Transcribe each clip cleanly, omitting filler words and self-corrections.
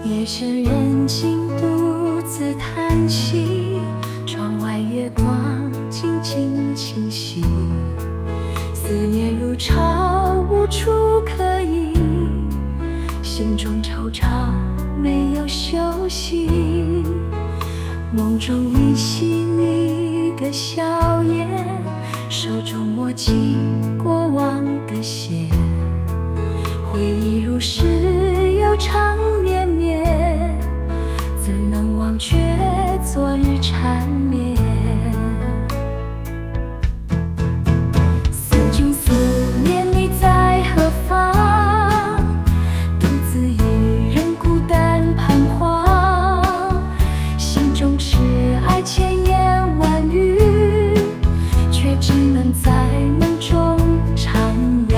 夜深人静独自叹息，窗外月光静静清晰，思念如潮无处可依，心中惆怅没有休息。梦中依稀你的笑颜，手中握紧过往的线，回忆如诗悠长绵绵，怎能忘却昨日缠绵？思君思念你在何方？独自一人孤单彷徨，心中痴爱千言万语，却只能在梦中徜徉。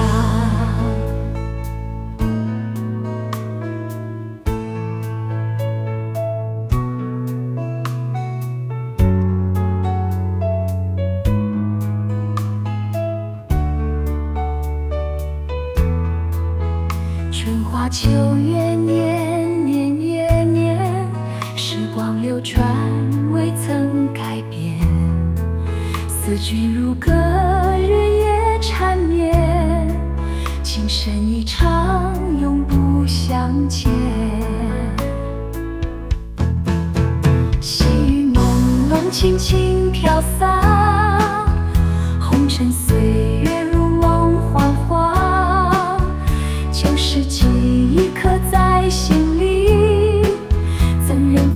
春花秋月年年月年，时光流转未曾改变，思君如歌日夜缠绵，情深意长永不相见。细雨朦胧轻轻飘散，红尘岁月如梦幻化，旧时情